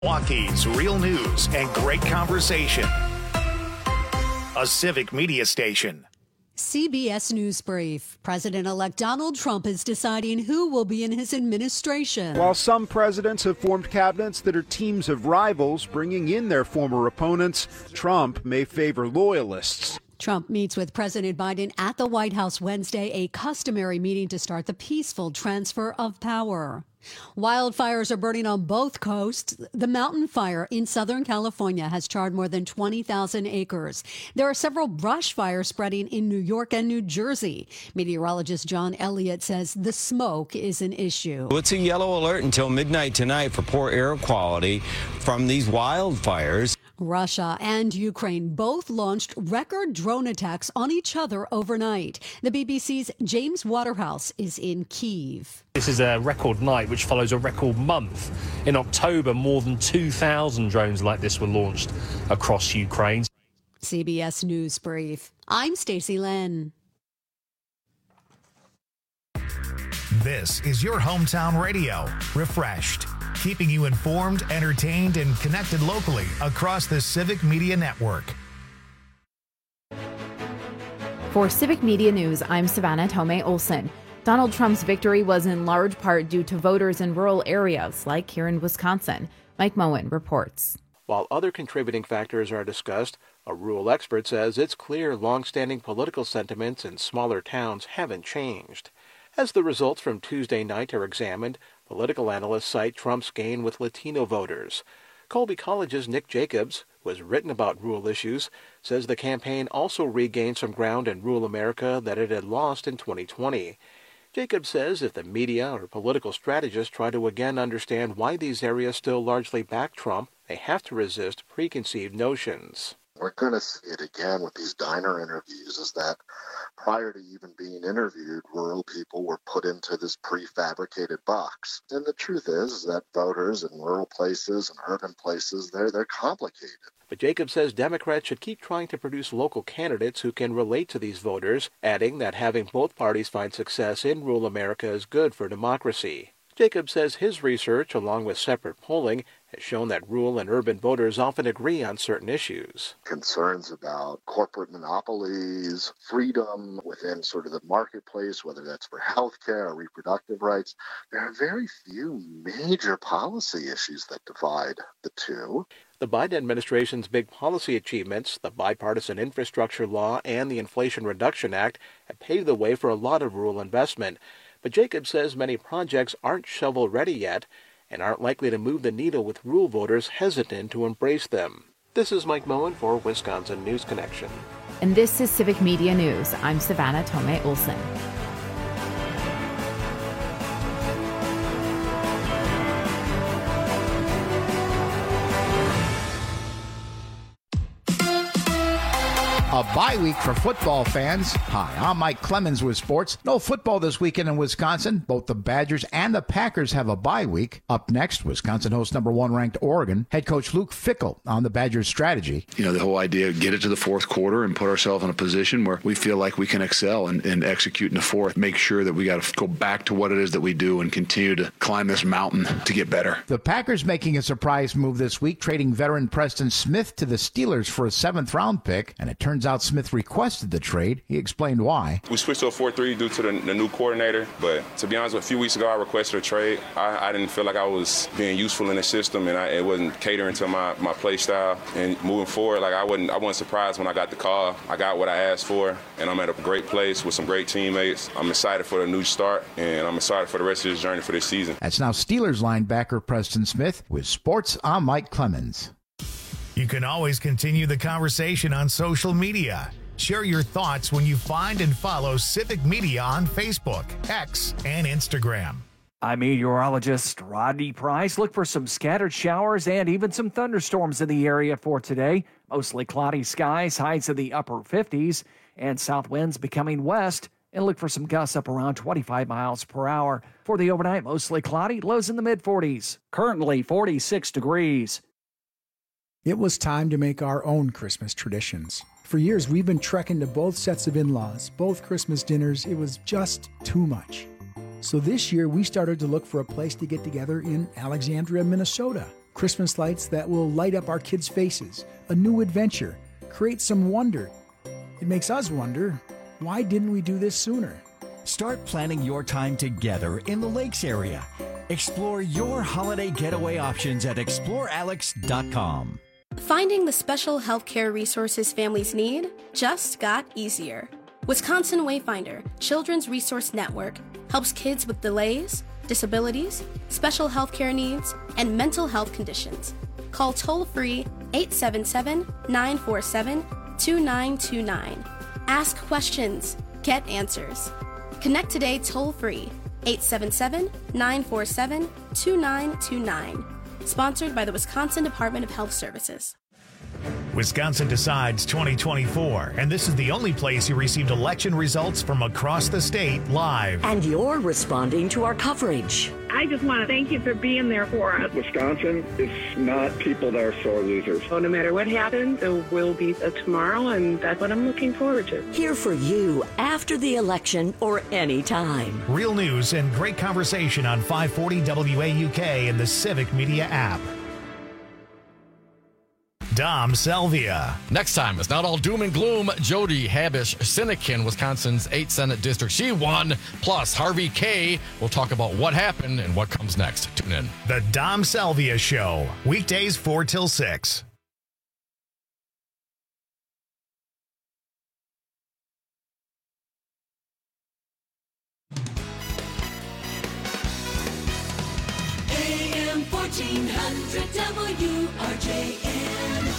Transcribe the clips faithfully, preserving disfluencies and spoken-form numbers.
Milwaukee's real news and great conversation. A Civic Media station. C B S News Brief. President-elect Donald Trump is deciding who will be in his administration. While some presidents have formed cabinets that are teams of rivals, bringing in their former opponents, Trump may favor loyalists. Trump meets with President Biden at the White House Wednesday, a customary meeting to start the peaceful transfer of power. Wildfires are burning on both coasts. The mountain fire in Southern California has charred more than twenty thousand acres. There are several brush fires spreading in New York and New Jersey. Meteorologist John Elliott says the smoke is an issue. It's a yellow alert until midnight tonight for poor air quality from these wildfires. Russia and Ukraine both launched record drone attacks on each other overnight. The B B C's James Waterhouse is in Kyiv. This is a record night which follows a record month. In October, more than two thousand drones like this were launched across Ukraine. C B S News Brief. I'm Stacey Lynn. This is your hometown radio, Refreshed, keeping you informed, entertained, and connected locally across the Civic Media Network. For Civic Media News, I'm Savannah Tomei Olson. Donald Trump's victory was in large part due to voters in rural areas like here in Wisconsin. Mike Moen reports. While other contributing factors are discussed, a rural expert says it's clear long-standing political sentiments in smaller towns haven't changed. As the results from Tuesday night are examined, political analysts cite Trump's gain with Latino voters. Colby College's Nick Jacobs, who has written about rural issues, says the campaign also regained some ground in rural America that it had lost in twenty twenty. Jacobs says if the media or political strategists try to again understand why these areas still largely back Trump, they have to resist preconceived notions. We're going to see it again with these diner interviews, is that prior to even being interviewed, rural people were put into this prefabricated box. And the truth is, is that voters in rural places and urban places, they're, they're complicated. But Jacob says Democrats should keep trying to produce local candidates who can relate to these voters, adding that having both parties find success in rural America is good for democracy. Jacob says his research, along with separate polling, has shown that rural and urban voters often agree on certain issues. Concerns about corporate monopolies, freedom within sort of the marketplace, whether that's for health care or reproductive rights. There are very few major policy issues that divide the two. The Biden administration's big policy achievements, the bipartisan infrastructure law and the Inflation Reduction Act, have paved the way for a lot of rural investment. But Jacob says many projects aren't shovel-ready yet and aren't likely to move the needle with rural voters hesitant to embrace them. This is Mike Moen for Wisconsin News Connection. And this is Civic Media News. I'm Savannah Tomei Olson. A bye week for football fans. Hi, I'm Mike Clemens with sports. No football this weekend in Wisconsin. Both the Badgers and the Packers have a bye week. Up next, Wisconsin hosts number one ranked Oregon. Head coach Luke Fickell on the Badgers' strategy. You know, the whole idea of get it to the fourth quarter and put ourselves in a position where we feel like we can excel and, and execute in the fourth. Make sure that we got to go back to what it is that we do and continue to climb this mountain to get better. The Packers making a surprise move this week, trading veteran Preston Smith to the Steelers for a seventh round pick, and it turns out Smith requested the trade. He explained why. We switched to a four three due to the, the new coordinator, but to be honest, a few weeks ago I requested a trade. I, I didn't feel like I was being useful in the system, and I, it wasn't catering to my, my play style. And moving forward, like I wasn't I wasn't surprised when I got the call. I got what I asked for, and I'm at a great place with some great teammates. I'm excited for the new start, and I'm excited for the rest of this journey for this season. That's now Steelers linebacker Preston Smith. With sports, I'm Mike Clemens. You can always continue the conversation on social media. Share your thoughts when you find and follow Civic Media on Facebook, X, and Instagram. I'm meteorologist Rodney Price. Look for some scattered showers and even some thunderstorms in the area for today. Mostly cloudy skies, highs in the upper fifties, and south winds becoming west. And look for some gusts up around twenty-five miles per hour. For the overnight, mostly cloudy, lows in the mid-forties. Currently forty-six degrees. It was time to make our own Christmas traditions. For years, we've been trekking to both sets of in-laws, both Christmas dinners. It was just too much. So this year, we started to look for a place to get together in Alexandria, Minnesota. Christmas lights that will light up our kids' faces, a new adventure, create some wonder. It makes us wonder, why didn't we do this sooner? Start planning your time together in the Lakes area. Explore your holiday getaway options at explore alex dot com. Finding the special healthcare resources families need just got easier. Wisconsin Wayfinder Children's Resource Network helps kids with delays, disabilities, special healthcare needs, and mental health conditions. Call toll-free eight seven seven, nine four seven, two nine two nine. Ask questions. Get answers. Connect today toll-free eight seven seven, nine four seven, two nine two nine. Sponsored by the Wisconsin Department of Health Services. Wisconsin Decides twenty twenty-four, and this is the only place you received election results from across the state live. And you're responding to our coverage. I just want to thank you for being there for us. Wisconsin is not people that are sore losers. So no matter what happens, there will be a tomorrow, and that's what I'm looking forward to. Here for you after the election or any time. Real news and great conversation on five forty W A U K and the Civic Media app. Dom Salvia. Next time, it's not all doom and gloom. Jody Habish-Sinekin, Wisconsin's eighth Senate District. She won. Plus, Harvey Kaye will talk about what happened and what comes next. Tune in. The Dom Salvia Show. Weekdays four till six. A M fourteen hundred W R J N.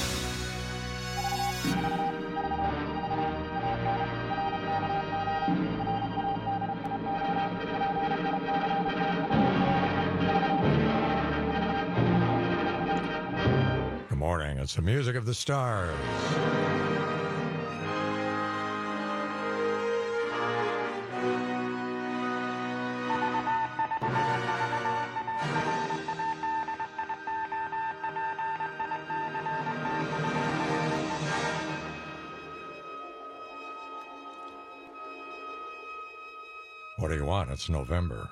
Good morning. It's the music of the stars. What do you want? It's November.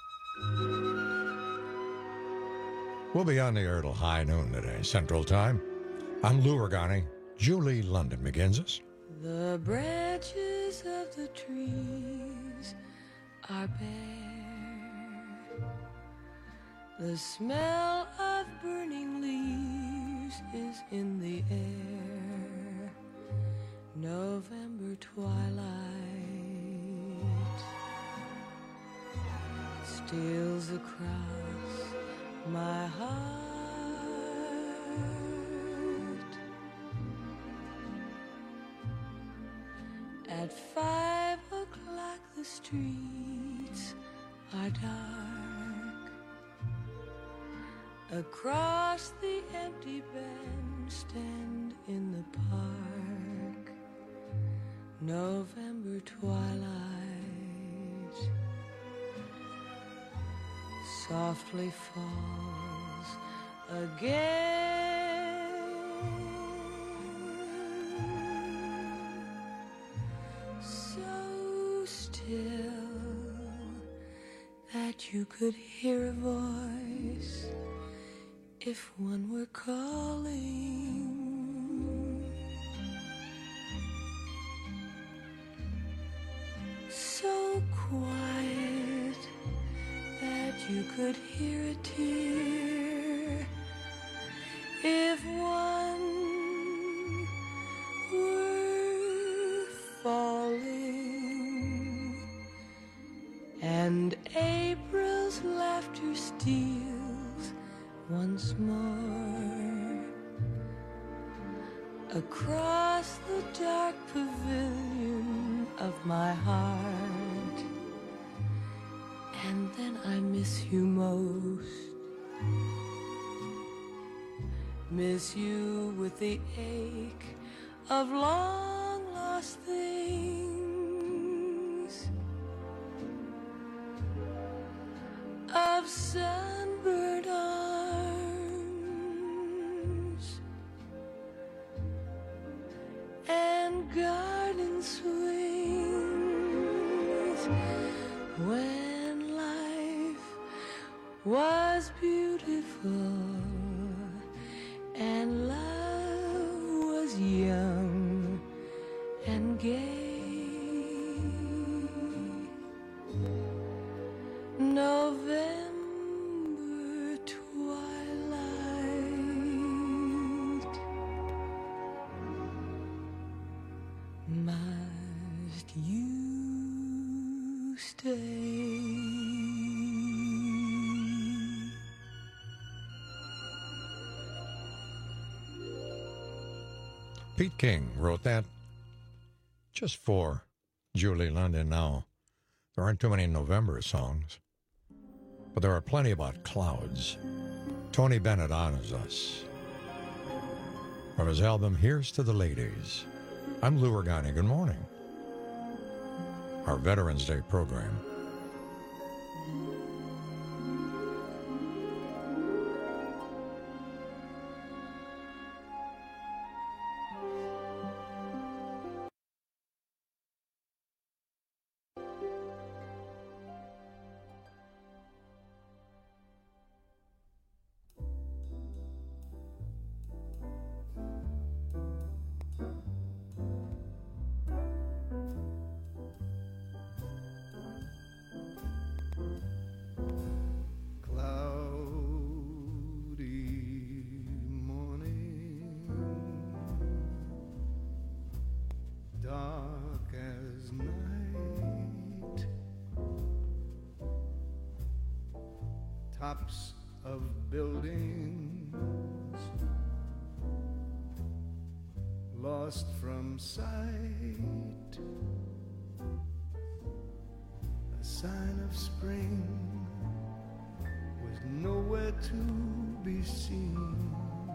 We'll be on the air till high noon today, Central Time. I'm Lou Ragani. Julie London begins us. The branches of the trees are bare. The smell of burning leaves is in the air. November twilight steals across my heart. At five o'clock the streets are dark. Across the empty bandstand in the park, November twilight softly falls again. So still that you could hear a voice if one were calling. So quiet that you could hear a tear if one were falling. And April's laughter steals once more across the dark pavilion of my heart. And then I miss you most. Miss you with the ache of long lost things, of sunburned arms and garden swings, when life was beautiful. Pete King wrote that just for Julie London. Now, there aren't too many November songs, but there are plenty about clouds. Tony Bennett honors us from his album Here's to the Ladies. I'm Lou Ragani. Good morning. Our Veterans Day program. Tops of buildings lost from sight, a sign of spring was nowhere to be seen.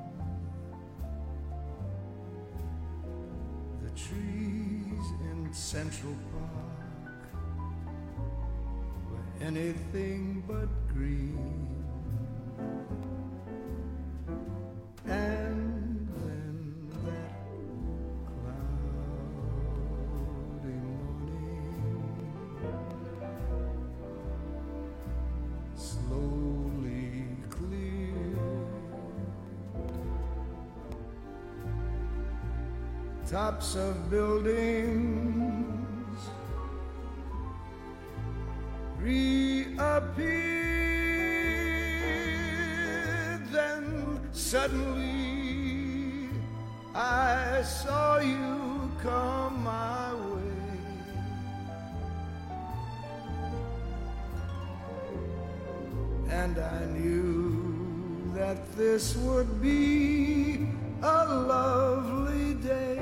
The trees in Central Park were anything but green. And then that cloudy morning slowly cleared. Tops of buildings reappeared. Then suddenly I saw you come my way. And I knew that this would be a lovely day.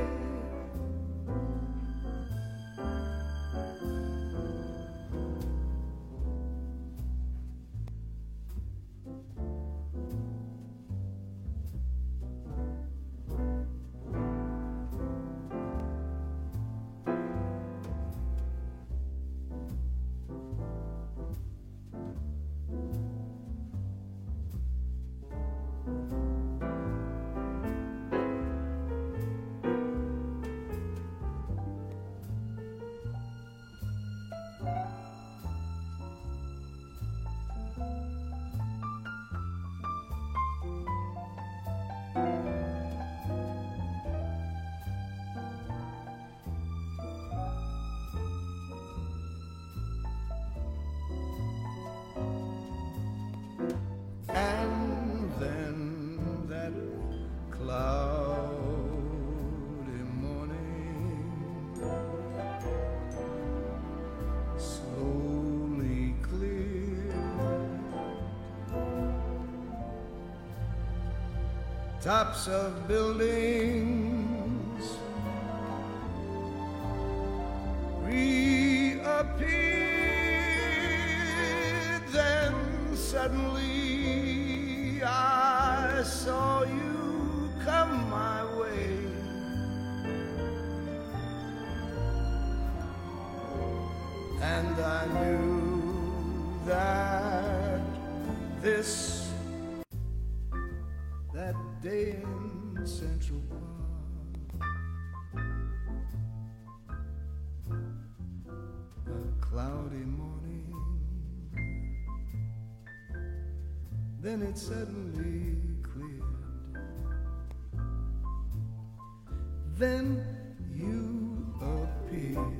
And then that cloudy morning slowly cleared. Tops of buildings reappeared. Then suddenly I saw you come my way. And I knew that this, that day in Central Park, a cloudy morning, then it suddenly cleared. Then you appeared.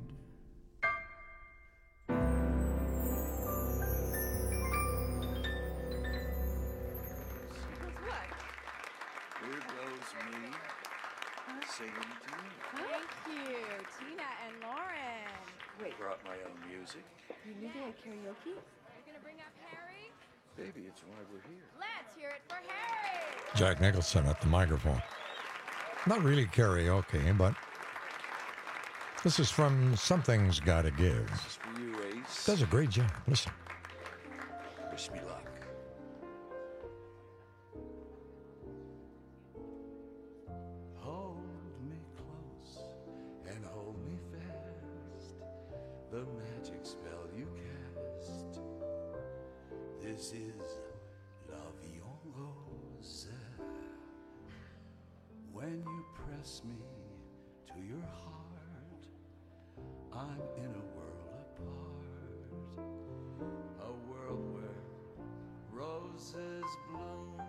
Here goes me singing to you. Thank you, Tina and Lauren. Wait. Brought my own music. You need to like karaoke? You're gonna bring up Harry? Baby, it's why we're here. Let's hear it for Harry. Jack Nicholson at the microphone. Not really karaoke, but this is from Something's Gotta Give. This is for you, Ace. Does a great job. Listen. Wish me luck. Hold me close and hold me fast. The magic spell you cast. This is La Vie en Rose. When you press me to your heart, I'm in a world apart. A world where roses bloom.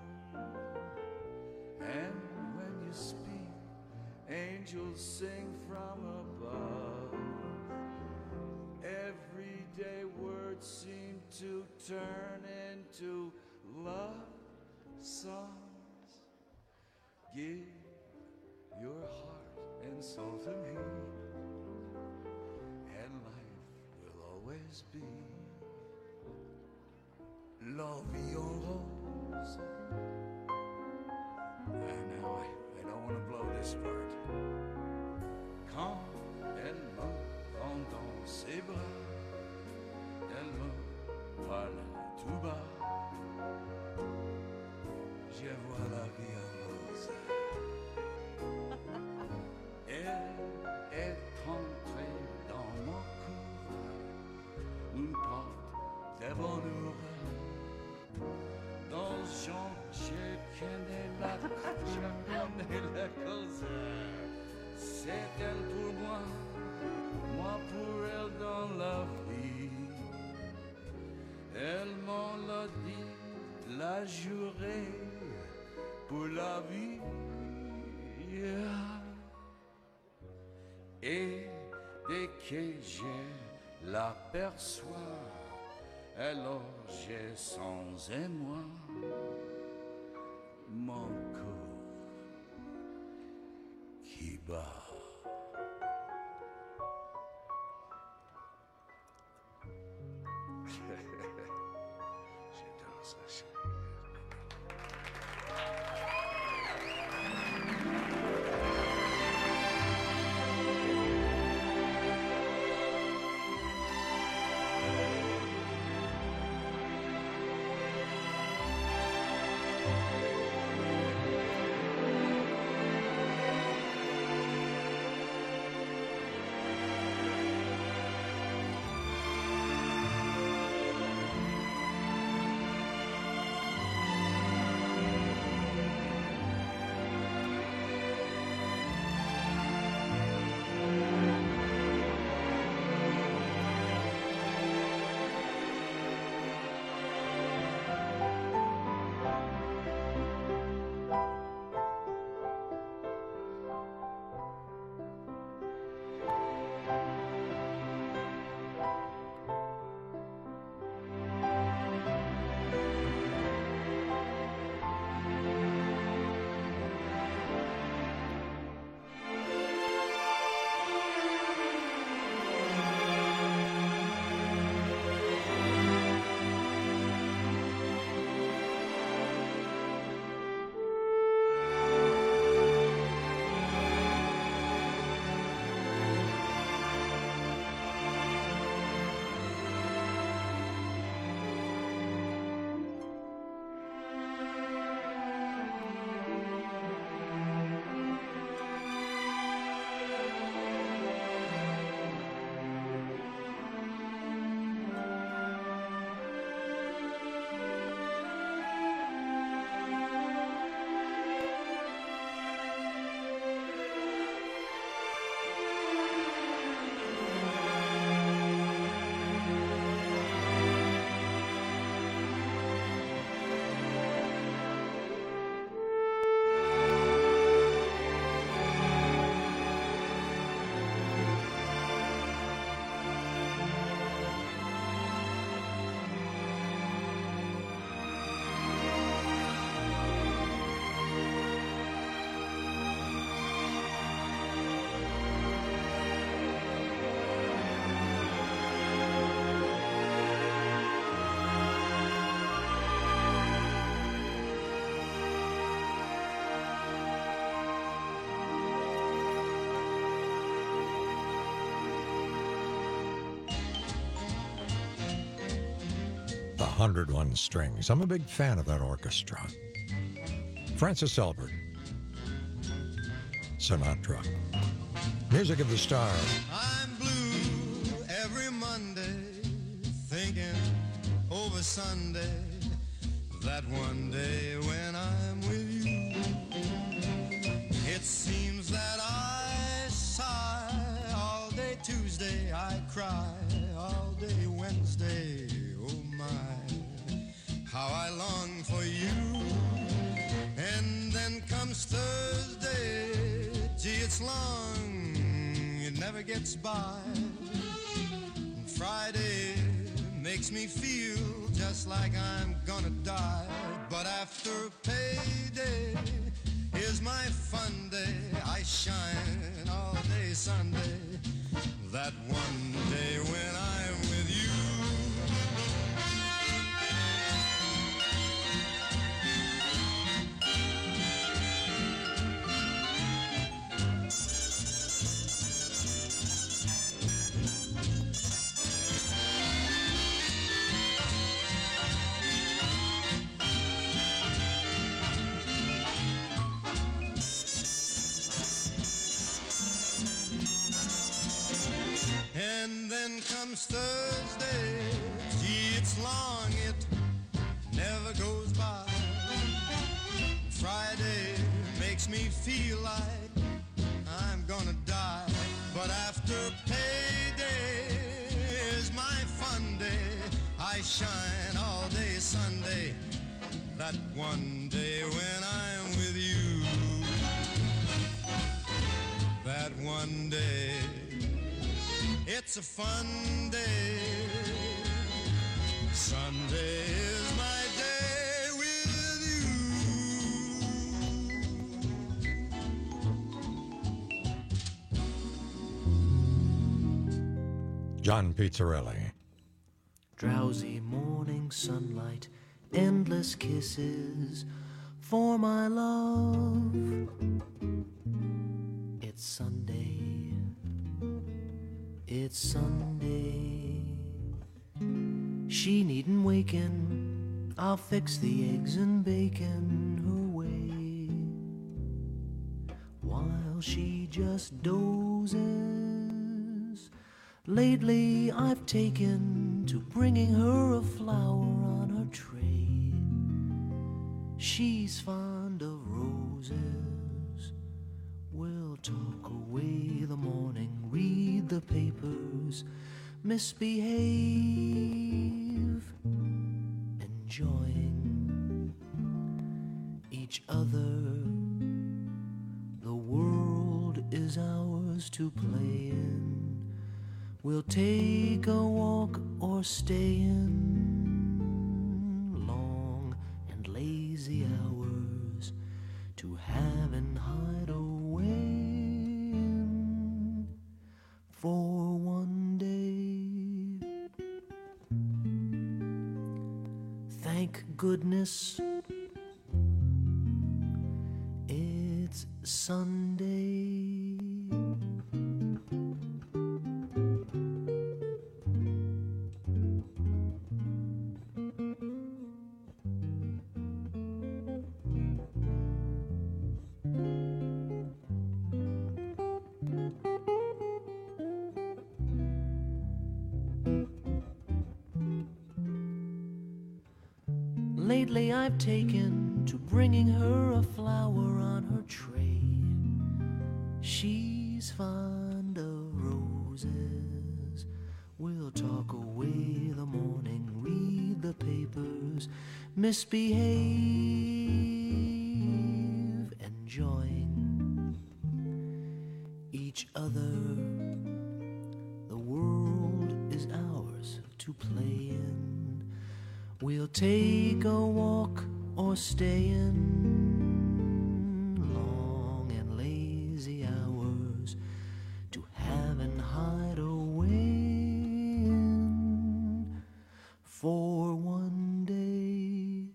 And when you speak, angels sing from above. Everyday words seem to turn into love songs. Give your heart and soul to me, and life will always be La Vie en Rose. And now I, I don't want to blow this part. Quand elle me prend dans ses bras, elle me parle tout bas. Je vois la vie en rose. Elle est entrée dans mon cœur, une porte de bonheur. Dans Jean, je connais la, je connais la cause. C'est elle pour moi, moi pour elle dans la vie. Elle m'en l'a dit, la jurée pour la vie. Et dès que je l'aperçois, alors j'ai sans émoi mon cœur qui bat. J'adore ça. hundred one strings. I'm a big fan of that orchestra. Francis Albert. Sinatra. Music of the Star. I'm blue every Monday, thinking over Sunday, that one day when I'm with you. It seems that I sigh all day Tuesday, I cry all day Wednesday. Oh my, how I long for you. And then comes Thursday, gee, it's long, it never gets by. And Friday makes me feel just like I'm gonna die. But after payday is my fun day. I shine all day Sunday, that one day when I'm with you. And then comes Thursday, gee, it's long, it never goes by. Friday makes me feel like I'm gonna die. But after payday is my fun day. I shine all day Sunday, that one day when I'm with you. That one day, it's a fun day. Sunday is my day with you. John Pizzarelli. Drowsy morning sunlight, endless kisses for my love. It's Sunday. It's Sunday. She needn't waken, I'll fix the eggs and bacon her way, while she just dozes. Lately I've taken to bringing her a flower on her tray. She's fond of roses. We'll talk away the morning, read the papers, misbehave, enjoying each other. The world is ours to play in. We'll take a walk or stay in long and lazy hours to have and hide away in for one day. Thank goodness it's Sunday. Lately I've taken to bringing her a flower on her tray. She's fond of roses. We'll talk away the morning, read the papers, misbehave, enjoying each other. The world is ours to play in. We'll take a walk or stay in long and lazy hours to have and hide away in for one day.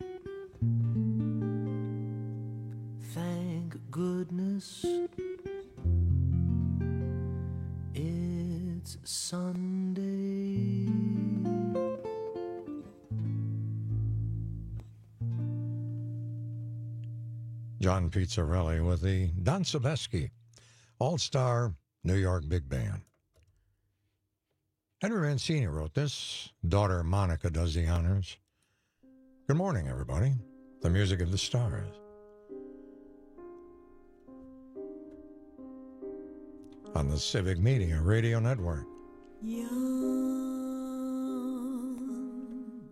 Thank goodness it's Sunday. John Pizzarelli with the Don Sebesky All-Star New York Big Band. Henry Mancini wrote this. Daughter Monica does the honors. Good morning, everybody. The music of the stars. On the Civic Media Radio Network. Young,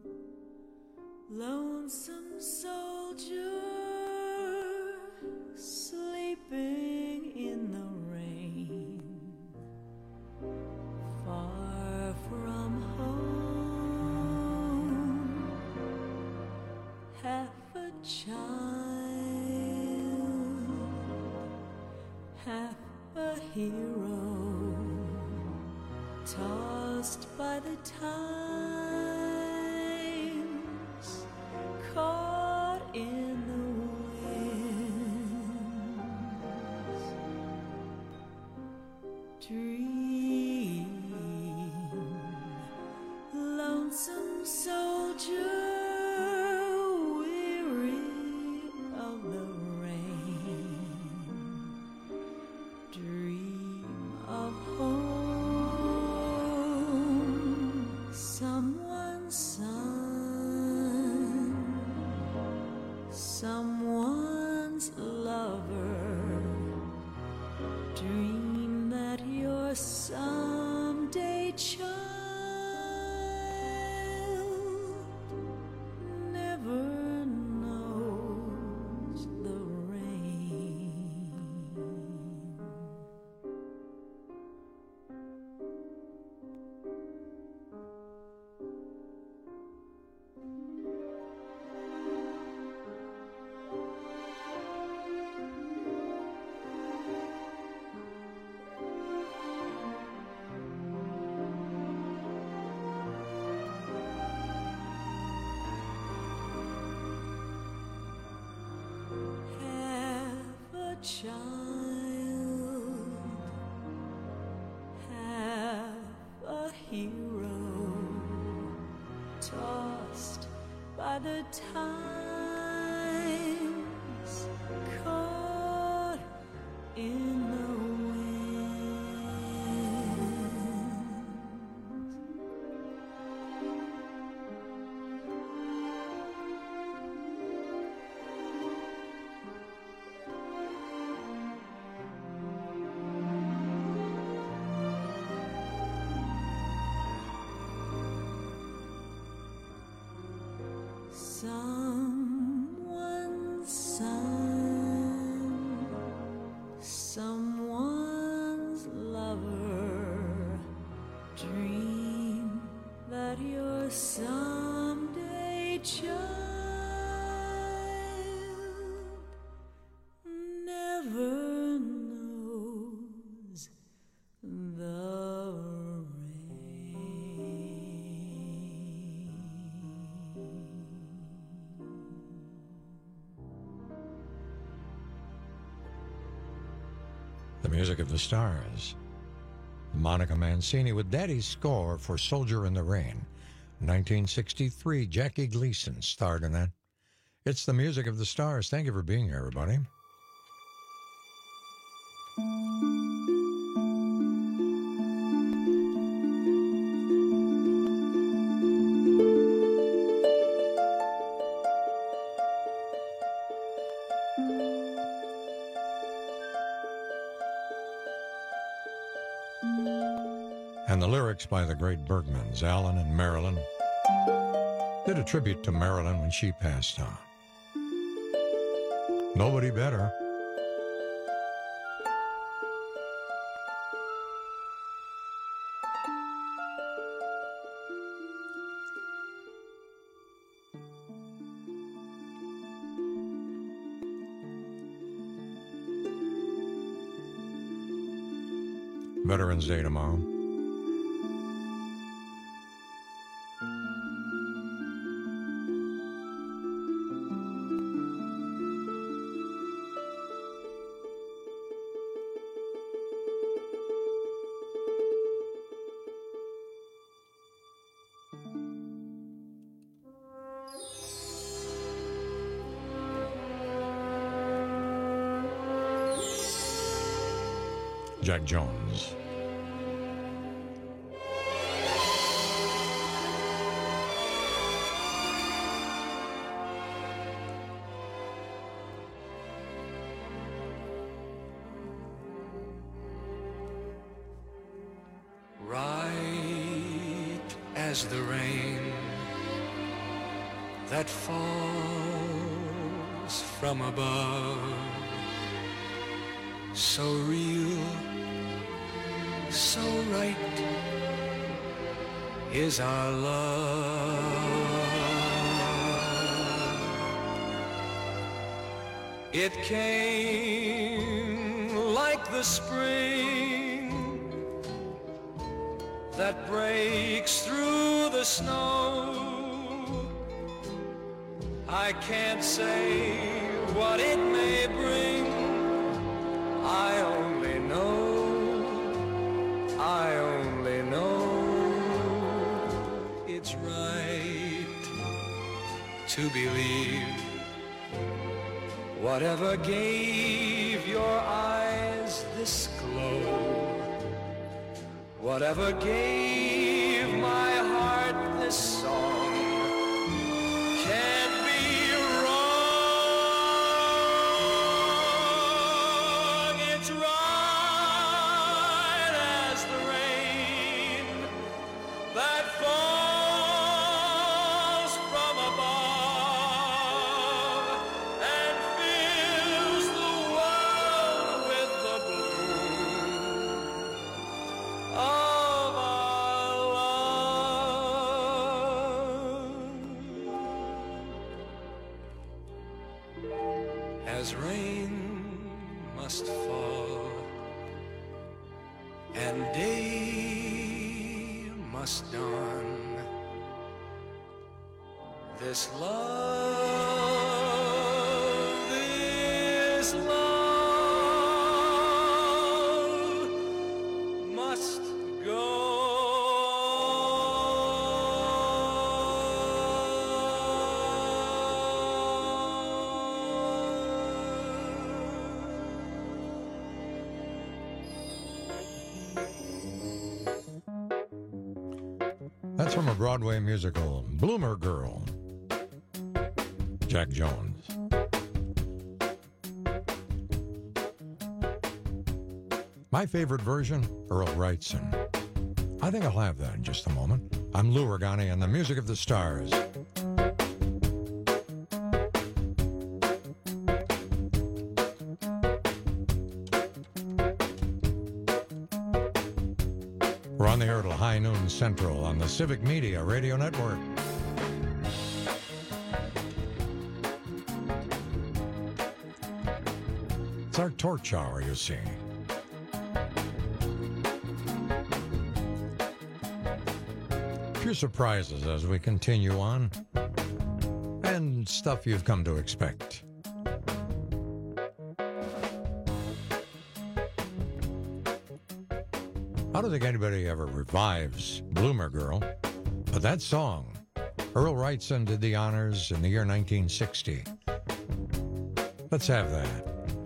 lonesome soldier, sleeping in the rain, far from home, half a child, half a hero, tossed by the times, caught in the winds, dream, lonesome soldier, weary of the rain, dream of home, someone's son, someone's lover, dream that you're someday child, never knows the rain. Half a child, half a hero, tossed by the times, caught in the someone's son, someone's lover, dream that you're someday child, never knows the The music of the stars. Monica Mancini with Daddy's score for Soldier in the Rain. nineteen sixty-three, Jackie Gleason starred in that. It's the music of the stars. Thank you for being here, everybody. And the lyrics by the great Bergmans, Alan and Marilyn, did a tribute to Marilyn when she passed on. Nobody better. Veterans Day tomorrow. Jack Jones. Right as the rain that falls from above, so real, so right is our love. It came like the spring that breaks through the snow. I can't say what it may bring. I only know, I only know it's right to believe whatever gave your eyes this glow, whatever gave my heart this song, can't be wrong. It's right as the rain that falls from above and fills the world with the bloom of our love. As rain must fall and day must dawn, this love, this love must go That's from a Broadway musical, Bloomer Girl. Jack Jones. My favorite version, Earl Wrightson. I think I'll have that in just a moment. I'm Lou Ragani and the Music of the Stars. We're on the air till high noon central on the Civic Media Radio Network. It's our torch hour, you see. A few surprises as we continue on, and stuff you've come to expect. I don't think anybody ever revives Bloomer Girl, but that song, Earl Wrightson did the honors in the year nineteen sixty. Let's have that.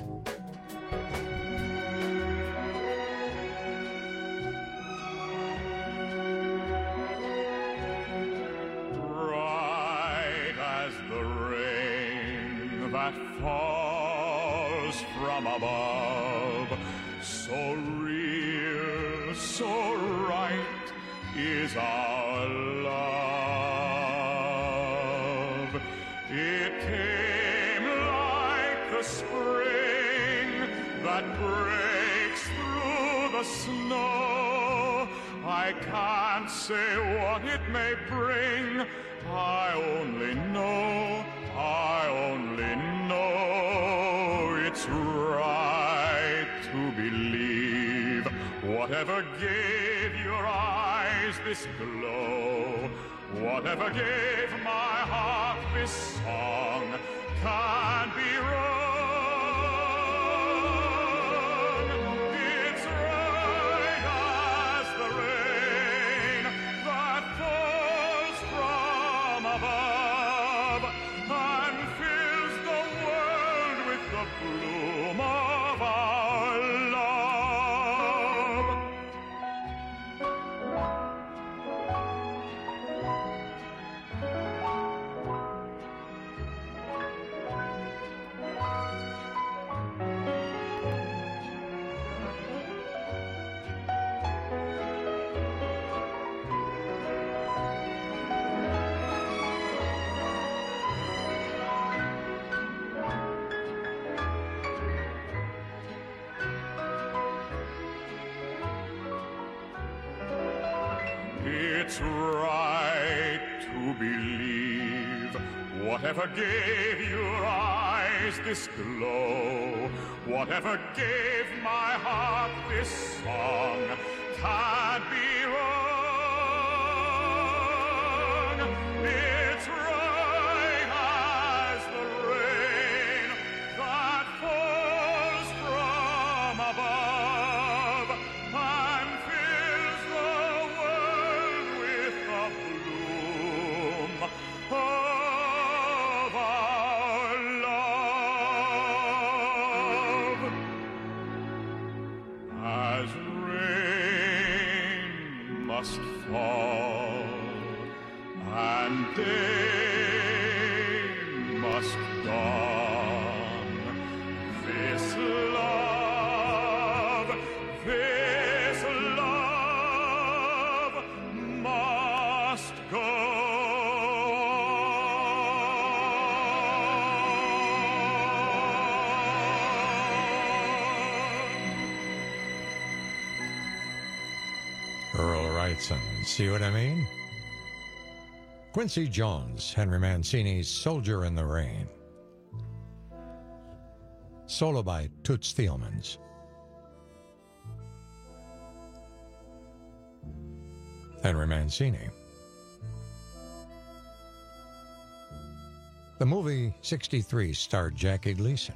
Bright as the rain that falls from above, so real, so right is our love. It came like the spring that breaks through the snow. I can't say what it may bring. I only know, I only know it's right to believe whatever gave your eyes this glow, whatever gave my heart this song, can't be wrong. It's right as the rain that falls from above and fills the world with the bloom of our love. it's right to believe whatever gave your eyes this glow, whatever gave my heart this song, can't be wrong. It's right as the rain that falls from above and fills the world with the bloom of our love. As rain must fall and day must dawn, this love, this love must go Earl Wrightson, see what I mean? Quincy Jones, Henry Mancini's Soldier in the Rain. Solo by Toots Thielemans. Henry Mancini. The movie sixty-three starred Jackie Gleason.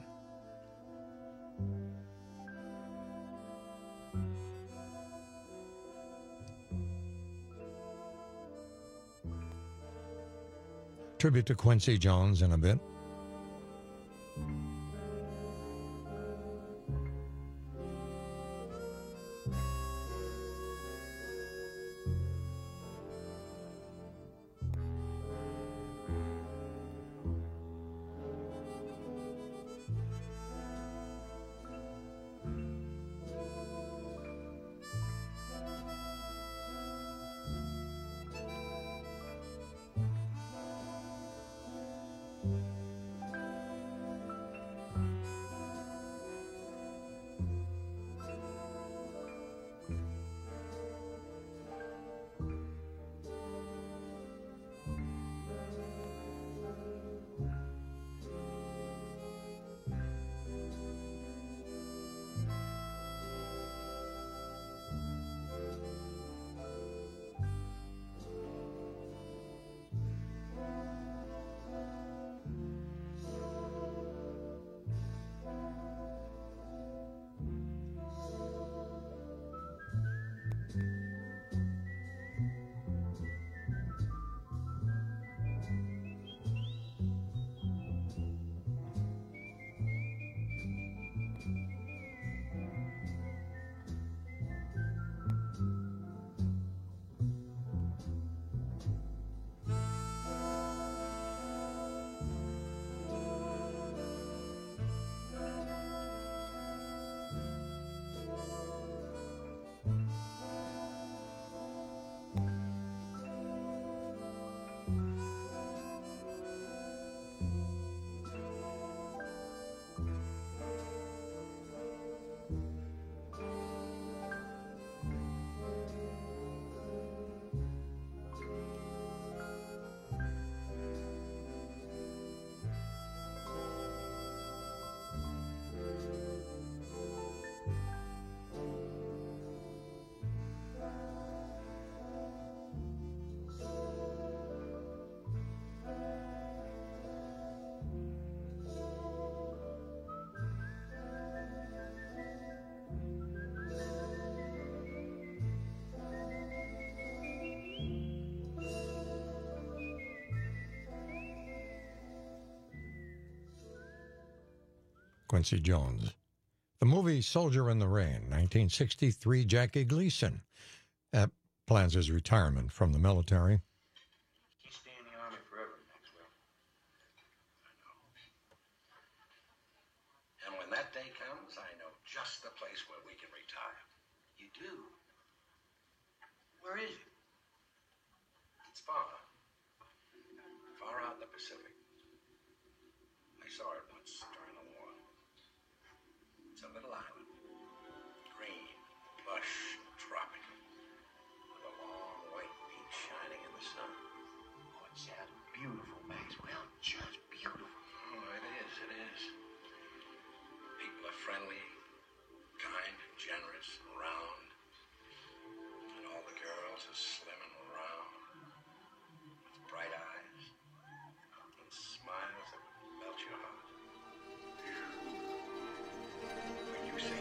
Tribute to Quincy Jones in a bit. Quincy Jones. The movie Soldier in the Rain, nineteen sixty-three, Jackie Gleason uh, plans his retirement from the military. You stay in the Army forever, Maxwell. I know. And when that day comes, I know just the place where we can retire. You do? Where is it? It's far. Far out in the Pacific. I saw it once during the war. It's a little island. Green, lush, tropical. With a long white beach. the sun. Oh, it's just beautiful, Maxwell. Just beautiful. Oh, it is, it is. People are friendly, kind, generous, and round. And all the girls are slim and round, with bright eyes, and smiles that would melt your heart. When you sing,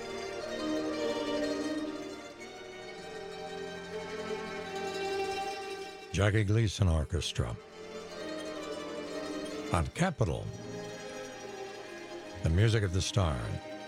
Jackie Gleason Orchestra. On Capitol, the music of the star.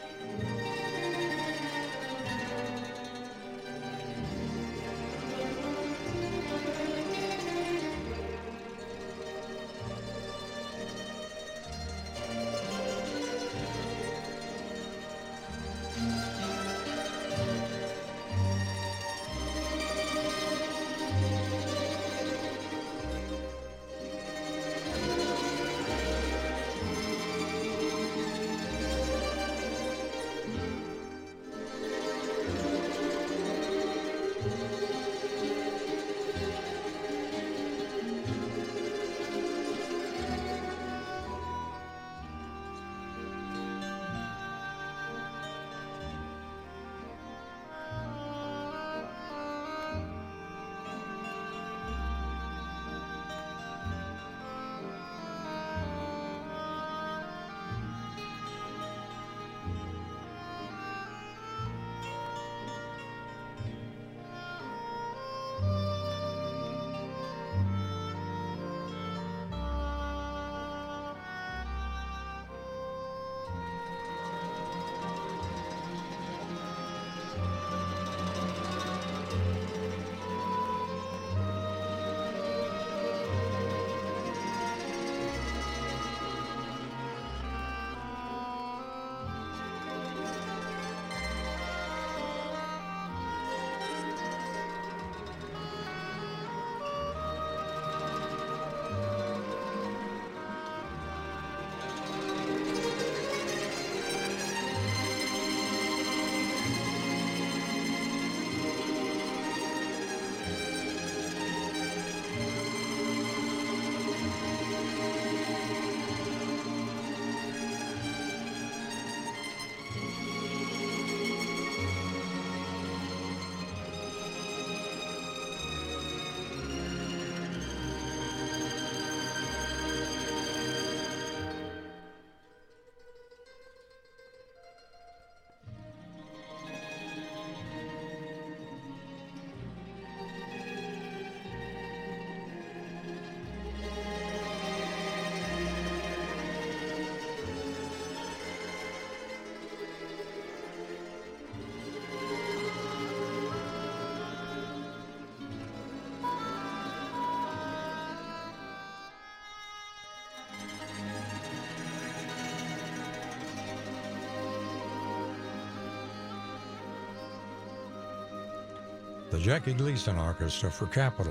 The Jackie Gleason Orchestra for Capitol.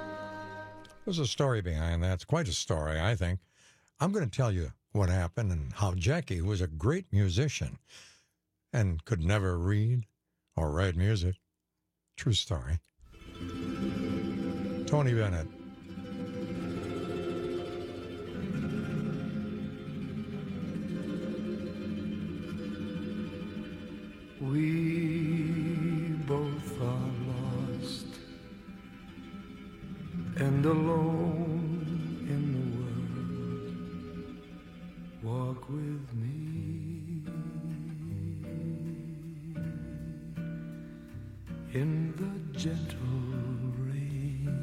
There's a story behind that. It's quite a story, I think. I'm going to tell you what happened and how Jackie was a great musician and could never read or write music. True story. Tony Bennett. We both are lost and alone in the world. Walk with me in the gentle rain.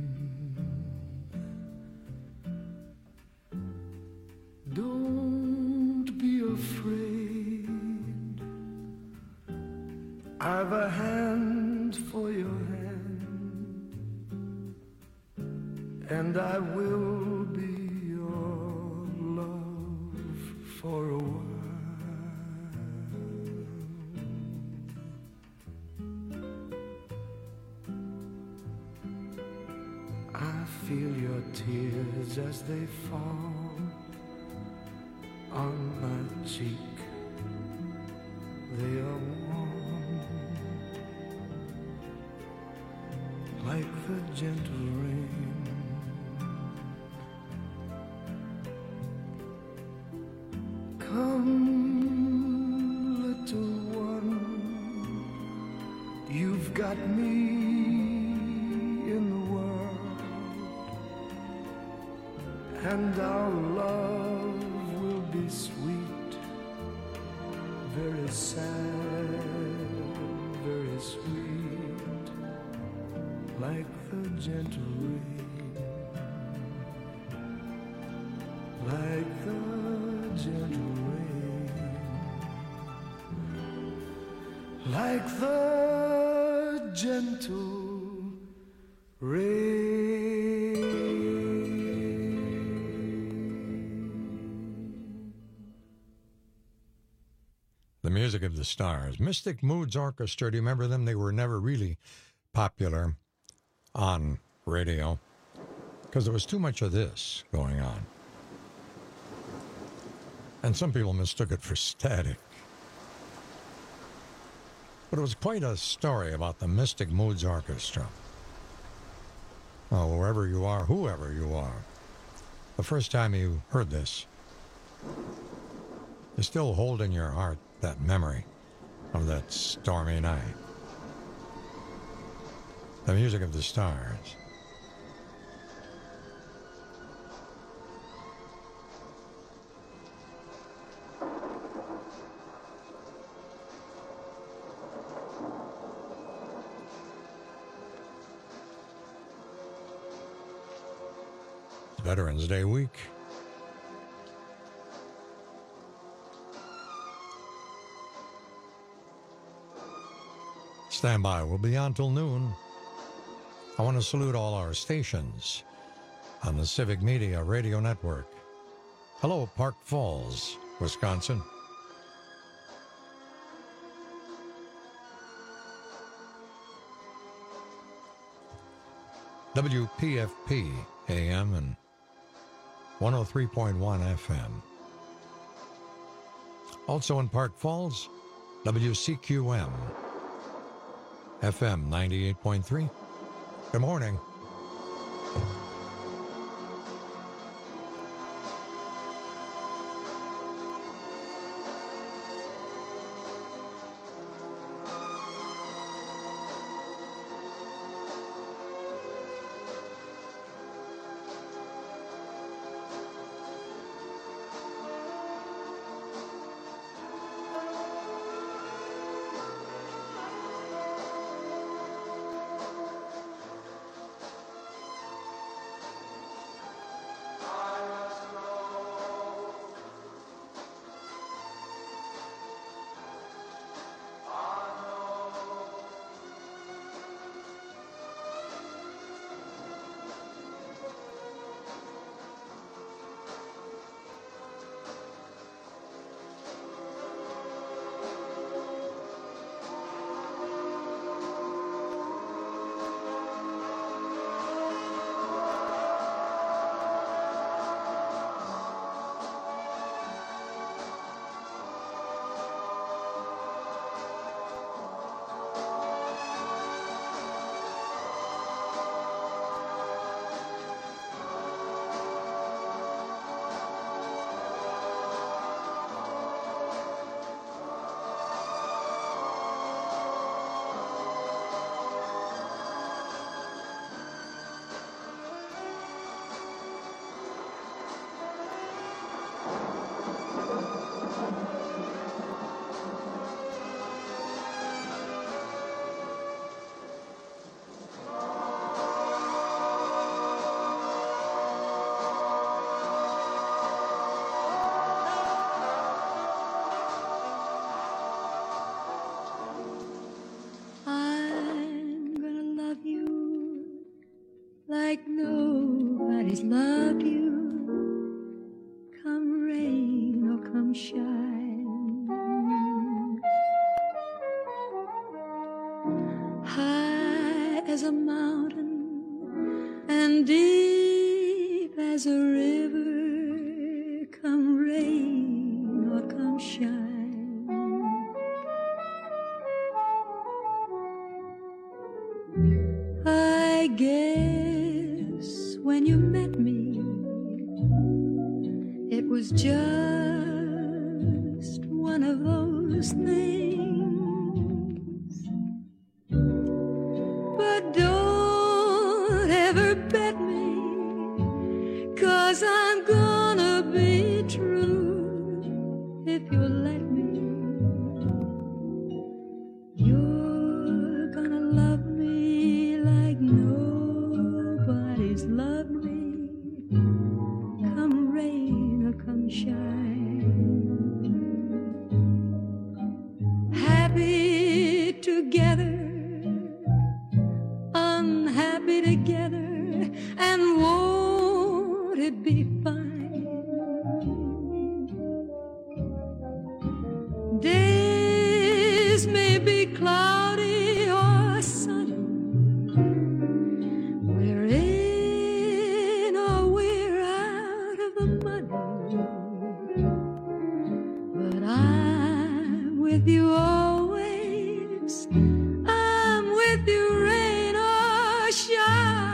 Don't be afraid, I've a hand for your hand, and I will be your love for a while. I feel your tears as they fall on my cheek. They are warm like the gentle rain. you've got me in the world, and our love will be sweet, very sad, very sweet, like the gentle rain, like the gentle rain, like the gentle rain. The music of the stars. Mystic Moods Orchestra. Do you remember them? They were never really popular on radio because there was too much of this going on. And some people mistook it for static. But it was quite a story about the Mystic Moods Orchestra. Oh, wherever you are, whoever you are, the first time you heard this, you still hold in your heart that memory of that stormy night. The music of the stars. Veterans Day week. Stand by. We'll be on till noon. I want to salute all our stations on the Civic Media Radio Network. Hello, Park Falls, Wisconsin. W P F P A M and one oh three point one F M. Also in Park Falls, W C Q M, F M ninety-eight point three. Good morning. like nobody's loved you. Come rain or come shine, high as a mountain and deep as a river. Come rain or come shine. I guess when you met me, it was just one of those things. happy together, unhappy together, and won't it be fine? Days may be cloudy or sunny, we're in or we're out of the mud, but I'm with you always, I'm with you rain or shine.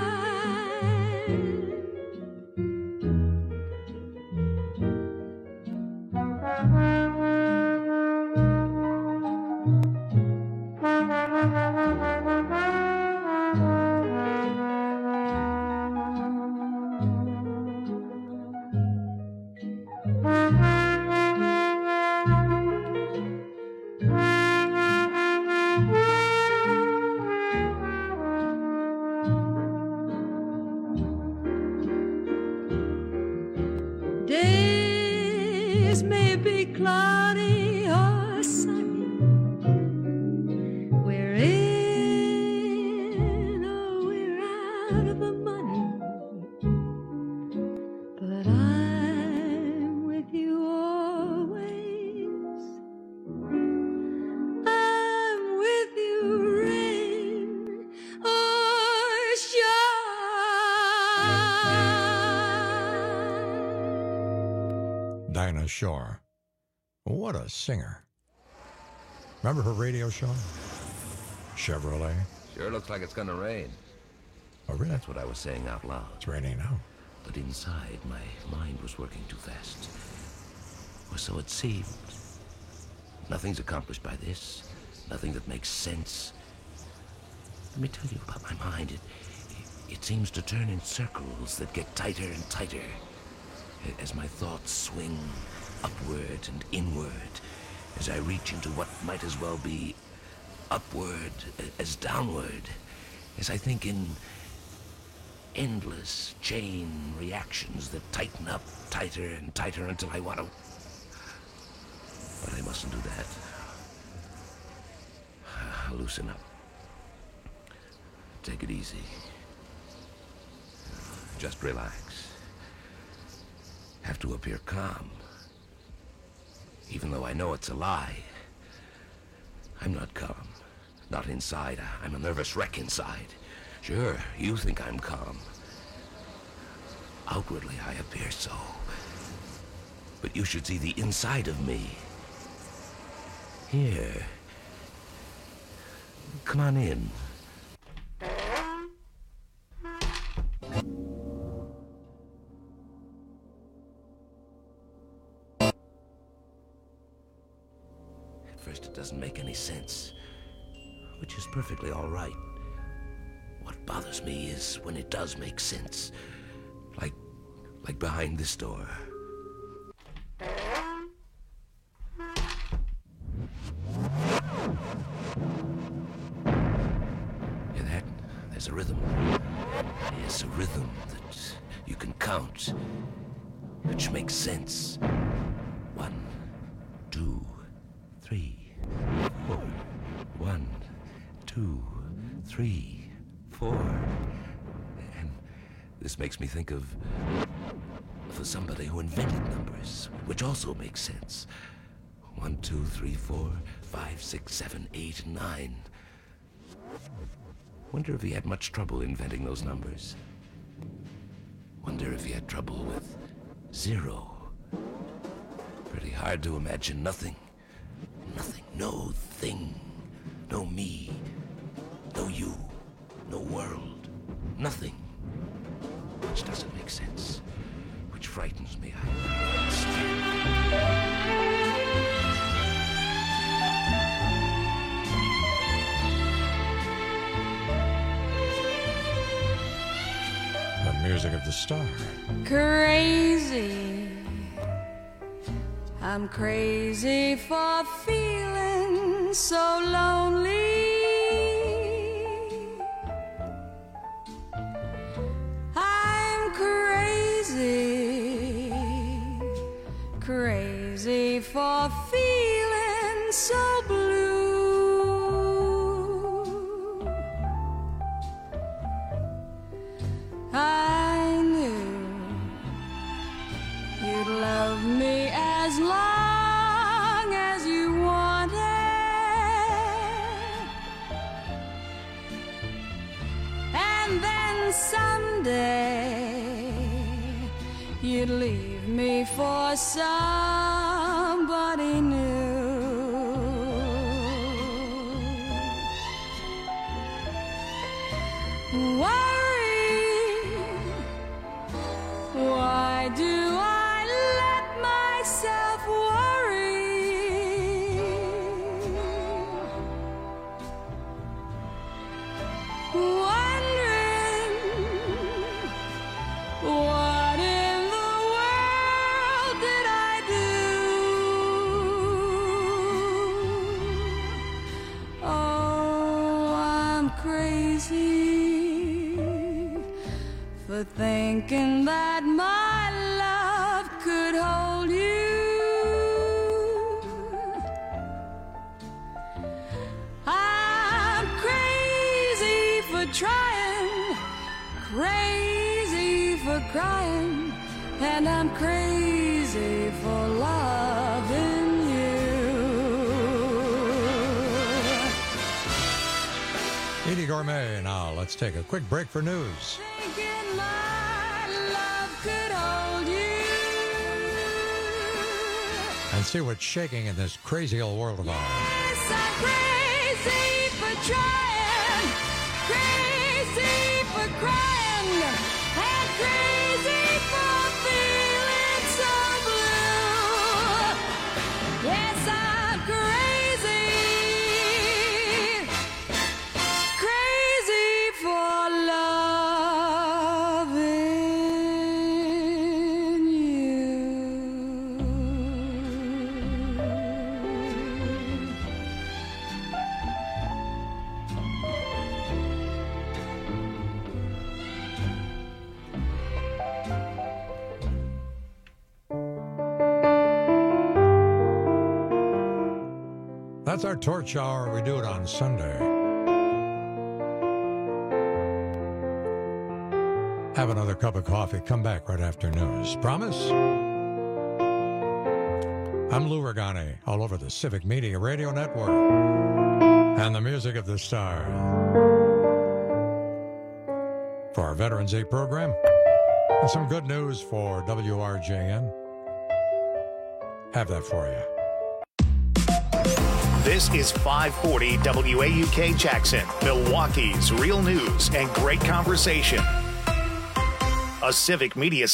Days may be cloudy or sunny, we're in or we're out of the money, but I'm with you always, I'm with you rain or shine. Dinah Shore. What a singer. Remember her radio show? Chevrolet. Sure looks like it's gonna rain. Oh, really? That's what I was saying out loud. It's raining now. But inside, my mind was working too fast. Or so it seemed. Nothing's accomplished by this. Nothing that makes sense. Let me tell you about my mind. It, it seems to turn in circles that get tighter and tighter as my thoughts swing upward and inward, as I reach into what might as well be upward as downward, as I think in endless chain reactions that tighten up tighter and tighter until I want to. But I mustn't do that. Loosen up. Take it easy. Just relax. Have to appear calm. Even though I know it's a lie. I'm not calm. Not inside. I'm a nervous wreck inside. Sure, you think I'm calm. Outwardly, I appear so. But you should see the inside of me. Here. Come on in. At first it doesn't make any sense, which is perfectly all right. What bothers me is when it does make sense. Like, like behind this door. Hear that? There's a rhythm. Yes, a rhythm that you can count, which makes sense. One, two, three, four. One, two, three, four. And this makes me think of, of somebody who invented numbers, which also makes sense. One, two, three, four, five, six, seven, eight, nine. Wonder if he had much trouble inventing those numbers. Wonder if he had trouble with zero. Pretty hard to imagine nothing. Nothing. No thing. No me. No you. No world. Nothing. Which doesn't make sense. Which frightens me. The music of the star. Crazy. I'm crazy for feeling so lonely. I'm crazy, crazy for feeling so blue. you'd leave me for somebody new. Worry, why do I let myself worry? Wondering what in the world did I do? Oh, I'm crazy for thinking that my love could hold you. I'm crazy for trying, crazy for crying, and I'm crazy for loving you. Edie Gourmet. Now let's take a quick break for news. Thinking my love could hold you. And see what's shaking in this crazy old world of ours. Yes, I'm crazy for trying, crazy for crying, and crazy for feeling so blue. Yes, I'm crazy, crazy for loving you. That's our torch hour. We do it on Sunday. Have another cup of coffee. Come back right after news. Promise? I'm Lou Regani, all over the Civic Media Radio Network. And the music of the star. For our Veterans Day program. And some good news for W R J N. Have that for you. This is five forty W A U K Jackson, Milwaukee's real news and great conversation. A Civic Media